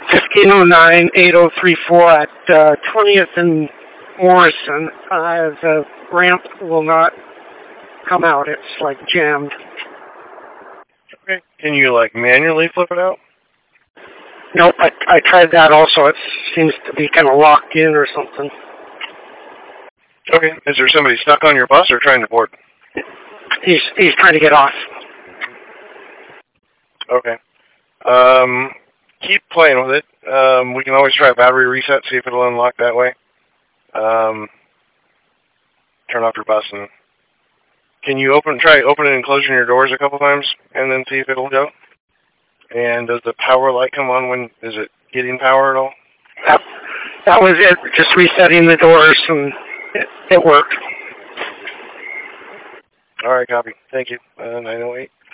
1509-8034 at 20th and Morrison. The ramp will not come out. It's like jammed. Okay. Can you like manually flip it out? Nope, I tried that also. It seems to be kind of locked in or something. Okay. Is there somebody stuck on your bus or trying to board? He's trying to get off. Okay. Keep playing with it. We can always try a battery reset, see if it'll unlock that way. Turn off your bus and can you try opening and closing your doors a couple times and then see if it'll go? And does the power light come on is it getting power at all? That was it. Just resetting the doors and it worked. All right, copy. Thank you. 908.